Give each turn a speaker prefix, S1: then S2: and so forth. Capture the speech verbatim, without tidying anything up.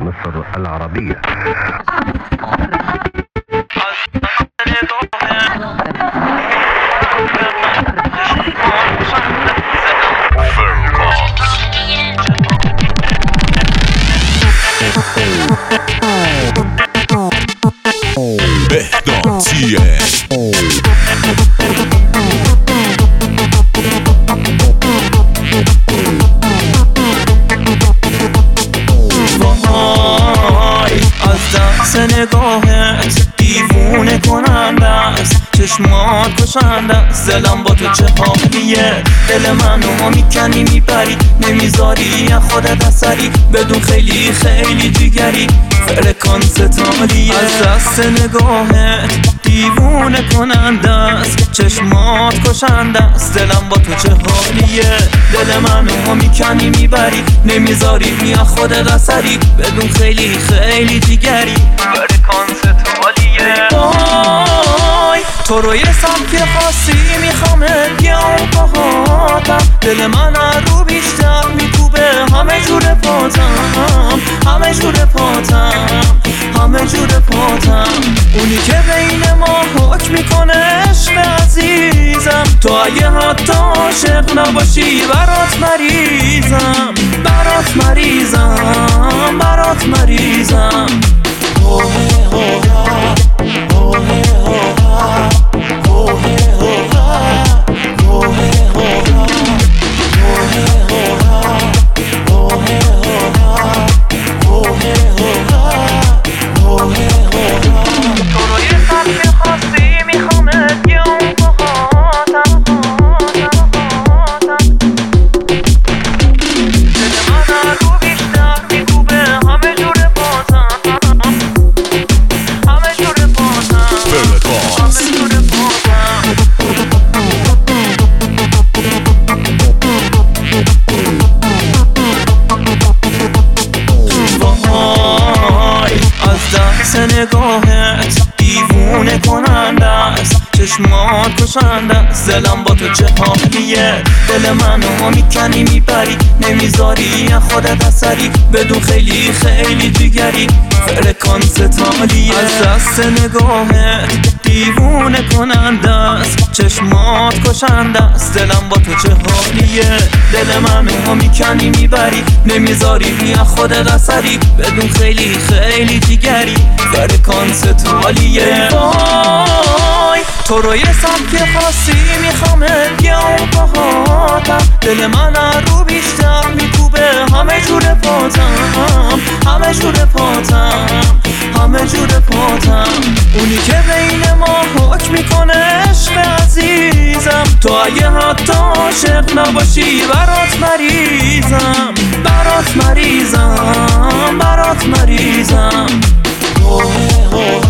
S1: مصر العربية.
S2: بهداد تیه
S3: وای از دست نگاهت دیوونه کننده است، چشمات کشنده است، دلم با تو چه حالیه، دل منو میکنی میبری نمیذاری خودت اثری، بدون خیلی خیلی جیگری فرکانس تالیه. از دست نگاهت دیوونه کننده است، چشمات کشنده است، دلم با تو چه حالیه، دل منو میکنی میبری نمیذاری بیا خودت اثری، بدون خیلی خیلی جیگری فرکانس تالیه. وای تو رو یه سمت خاصی میخوامه بیام باهاتم، دل من رو بیشتر میکوبه همه جور پاتم، همه جور پاتم، همه جور پاتم، اونی که بین ما حکم میکنه عشق عزیزم، تو اگه حتی عاشق نباشی برات مریضم، برات مریضم، برات مریضم. اوه اوه نگاهت دیوونه کننده است، چشمات کشنده است، دلم با تو چه حالیه، دل منو میکنی میبری نمیذاری خودت اثری، بدون خیلی خیلی جیگری فرکانس تالیه. از دست نگاهت دیوونه کننده است، چشمات کشنده است، دلم با تو چه حالیه، دل منو میکنی میبری نمیذاری بیا خودت اثری، بدون خیلی خیلی جیگری فرکانس تالیه. وای تو رو یه سمت خاصی میخوامه بیام باهاتم، دل من رو بیشتر میکوبه همه جور پاتم، همه جور پاتم، همه جور پاتم، اونی که بین ما حکم میکنه عشق عزیزم، تو اگه حتی عاشق نباشی برات مریضم، برات مریضم، برات مریضم. اوه اوه